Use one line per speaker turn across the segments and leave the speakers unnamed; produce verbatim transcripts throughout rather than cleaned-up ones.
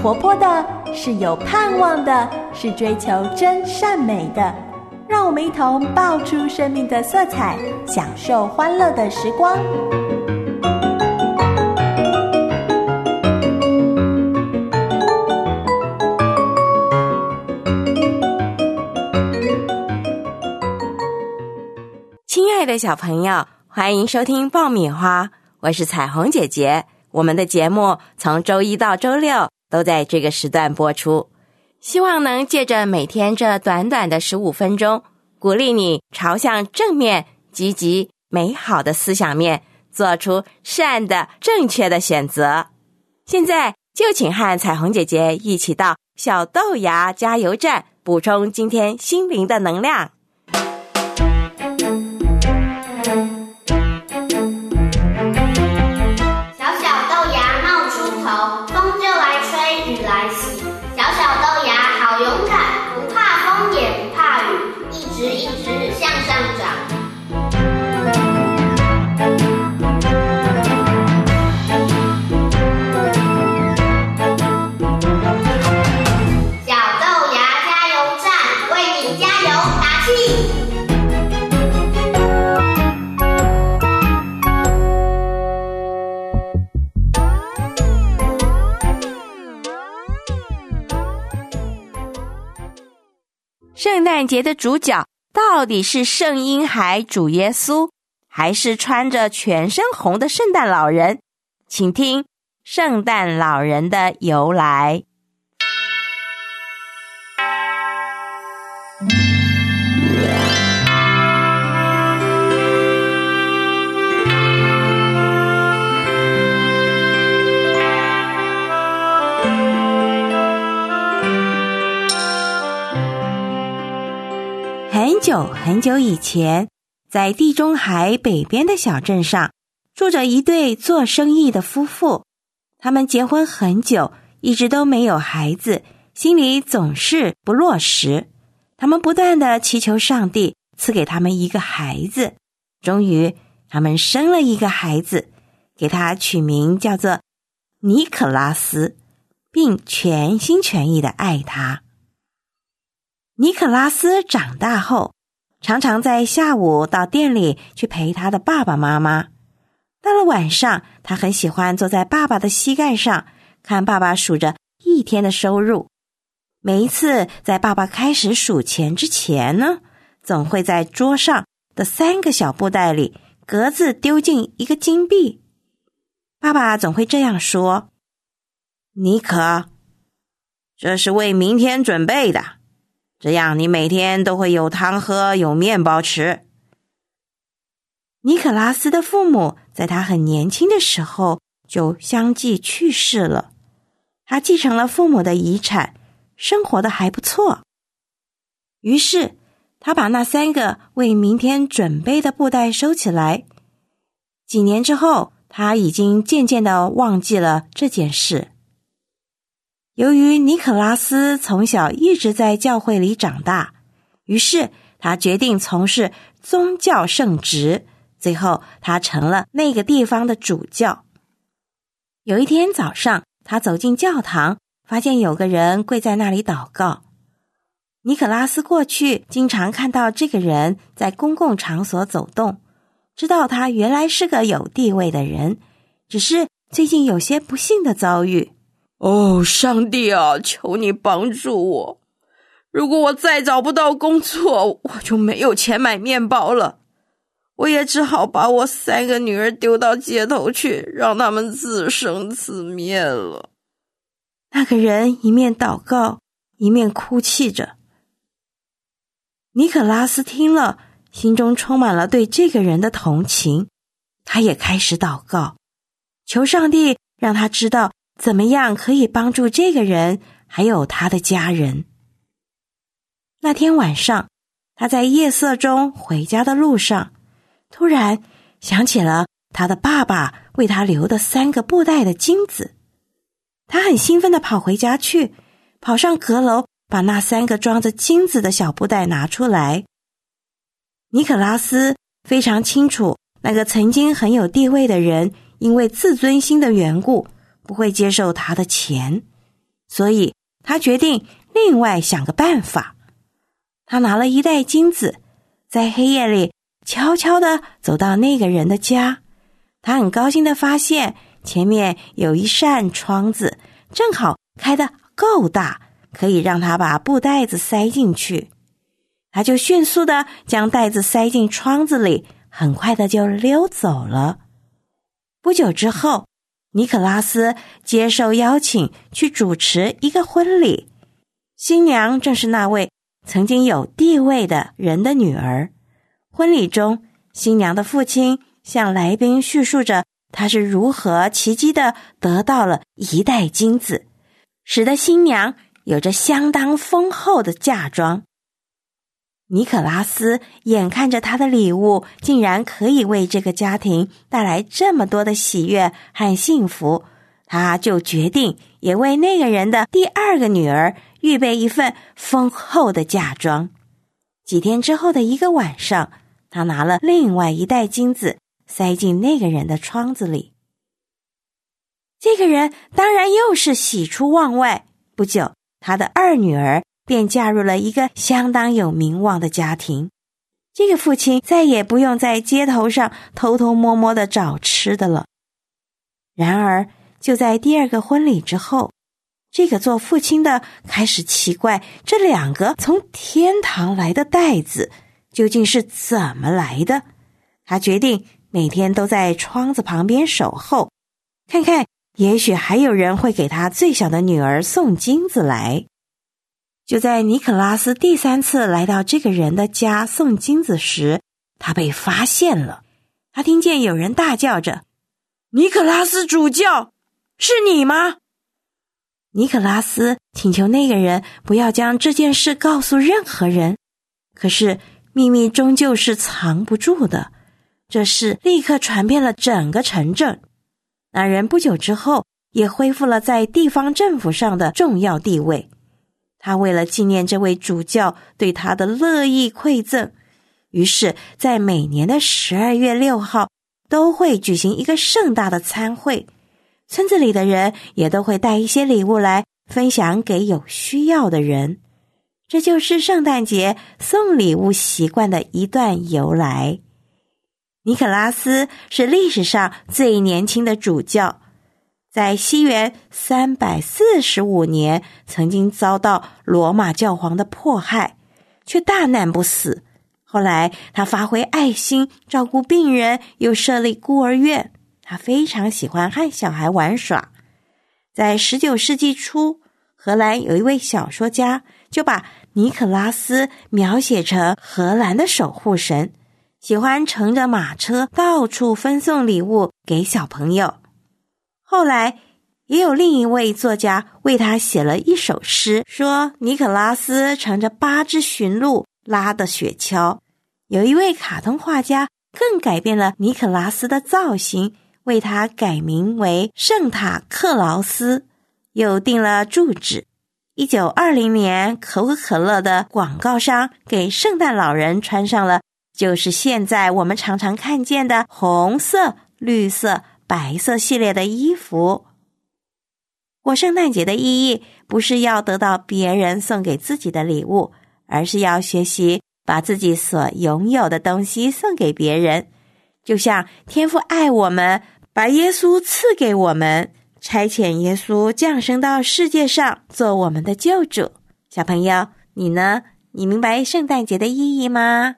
活泼的，是有盼望的，是追求真善美的。让我们一同爆出生命的色彩，享受欢乐的时光。
亲爱的小朋友，欢迎收听爆米花，我是彩虹姐姐。我们的节目从周一到周六都在这个时段播出，希望能借着每天这短短的十五分钟，鼓励你朝向正面、积极、美好的思想面，做出善的、正确的选择。现在就请和彩虹姐姐一起到小豆芽加油站，补充今天心灵的能量。圣诞节的主角到底是圣婴孩主耶稣，还是穿着全身红的圣诞老人？请听圣诞老人的由来。很久很久以前，在地中海北边的小镇上，住着一对做生意的夫妇。他们结婚很久，一直都没有孩子，心里总是不落实。他们不断地祈求上帝赐给他们一个孩子。终于，他们生了一个孩子，给他取名叫做尼可拉斯，并全心全意地爱他。尼可拉斯长大后，常常在下午到店里去陪他的爸爸妈妈。到了晚上，他很喜欢坐在爸爸的膝盖上，看爸爸数着一天的收入。每一次在爸爸开始数钱之前呢，总会在桌上的三个小布袋里各自丢进一个金币。爸爸总会这样说：尼可，这是为明天准备的，这样你每天都会有汤喝，有面包吃。尼可拉斯的父母在他很年轻的时候就相继去世了，他继承了父母的遗产，生活得还不错。于是他把那三个为明天准备的布袋收起来。几年之后，他已经渐渐地忘记了这件事。由于尼可拉斯从小一直在教会里长大，于是他决定从事宗教圣职，最后他成了那个地方的主教。有一天早上，他走进教堂，发现有个人跪在那里祷告。尼可拉斯过去经常看到这个人在公共场所走动，知道他原来是个有地位的人，只是最近有些不幸的遭遇。哦，上帝啊，求你帮助我！如果我再找不到工作，我就没有钱买面包了。我也只好把我三个女儿丢到街头去，让他们自生自灭了。那个人一面祷告，一面哭泣着。尼可拉斯听了，心中充满了对这个人的同情，他也开始祷告，求上帝让他知道怎么样可以帮助这个人还有他的家人。那天晚上，他在夜色中回家的路上，突然想起了他的爸爸为他留的三个布袋的金子。他很兴奋地跑回家去，跑上阁楼，把那三个装着金子的小布袋拿出来。尼可拉斯非常清楚，那个曾经很有地位的人因为自尊心的缘故不会接受他的钱， 所以他决定另外想个办法。他拿了一袋金子，在黑夜里悄悄地走到那个人的家。他很高兴地发现前面有一扇窗子，正好开得够大，可以让他把布袋子塞进去。他就迅速地将袋子塞进窗子里，很快的就溜走了。不久之后，尼可拉斯接受邀请去主持一个婚礼，新娘正是那位曾经有地位的人的女儿。婚礼中，新娘的父亲向来宾叙述着他是如何奇迹地得到了一袋金子，使得新娘有着相当丰厚的嫁妆。尼可拉斯眼看着他的礼物竟然可以为这个家庭带来这么多的喜悦和幸福，他就决定也为那个人的第二个女儿预备一份丰厚的嫁妆。几天之后的一个晚上，他拿了另外一袋金子塞进那个人的窗子里。这个人当然又是喜出望外，不久他的二女儿便嫁入了一个相当有名望的家庭。这个父亲再也不用在街头上偷偷摸摸地找吃的了。然而就在第二个婚礼之后，这个做父亲的开始奇怪，这两个从天堂来的袋子究竟是怎么来的。他决定每天都在窗子旁边守候，看看也许还有人会给他最小的女儿送金子来。就在尼可拉斯第三次来到这个人的家送金子时，他被发现了。他听见有人大叫着：“尼可拉斯主教，是你吗？”尼可拉斯请求那个人不要将这件事告诉任何人，可是秘密终究是藏不住的，这事立刻传遍了整个城镇。那人不久之后也恢复了在地方政府上的重要地位。他为了纪念这位主教对他的乐意馈赠，于是在每年的十二月六号都会举行一个盛大的餐会，村子里的人也都会带一些礼物来分享给有需要的人。这就是圣诞节送礼物习惯的一段由来。尼可拉斯是历史上最年轻的主教，在西元三百四十五年曾经遭到罗马教皇的迫害，却大难不死。后来他发挥爱心，照顾病人，又设立孤儿院。他非常喜欢和小孩玩耍。在十九世纪初，荷兰有一位小说家就把尼可拉斯描写成荷兰的守护神，喜欢乘着马车到处分送礼物给小朋友。后来也有另一位作家为他写了一首诗，说尼可拉斯乘着八只驯鹿拉的雪橇。有一位卡通画家更改变了尼可拉斯的造型，为他改名为圣塔克劳斯，又定了住址。一九二零年，可口可乐的广告商给圣诞老人穿上了就是现在我们常常看见的红色、绿色、白色系列的衣服。过圣诞节的意义不是要得到别人送给自己的礼物，而是要学习把自己所拥有的东西送给别人。就像天父爱我们，把耶稣赐给我们，差遣耶稣降生到世界上做我们的救主。小朋友，你呢？你明白圣诞节的意义吗？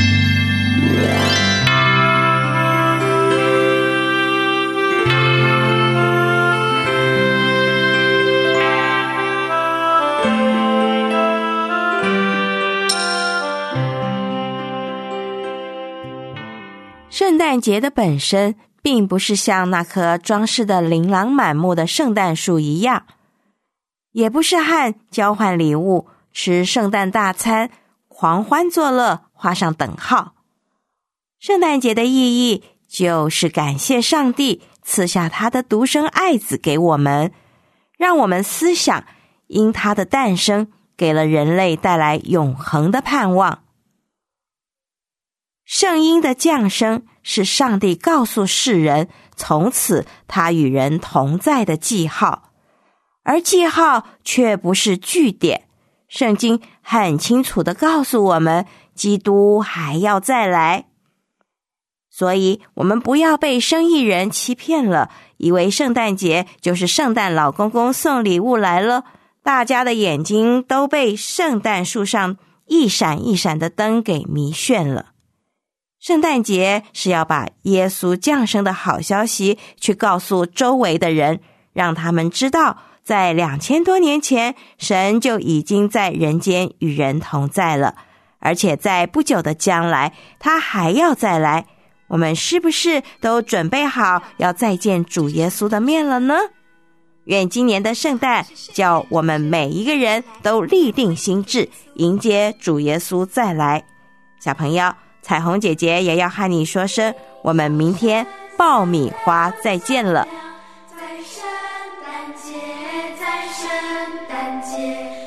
圣诞节的本身并不是像那棵装饰的琳琅满目的圣诞树一样，也不是和交换礼物、吃圣诞大餐、狂欢作乐画上等号。圣诞节的意义就是感谢上帝赐下他的独生爱子给我们，让我们思想因他的诞生给了人类带来永恒的盼望。圣婴的降生是上帝告诉世人，从此他与人同在的记号， 而记号却不是句点。圣经很清楚地告诉我们，基督还要再来。所以我们不要被生意人欺骗了，以为圣诞节就是圣诞老公公送礼物来了，大家的眼睛都被圣诞树上一闪一闪的灯给迷眩了。圣诞节是要把耶稣降生的好消息去告诉周围的人，让他们知道在两千多年前，神就已经在人间与人同在了，而且在不久的将来，他还要再来。我们是不是都准备好要再见主耶稣的面了呢？愿今年的圣诞叫我们每一个人都立定心志，迎接主耶稣再来。小朋友，彩虹姐姐也要和你说声，我们明天爆米花再见了。
在圣诞节，在圣诞节。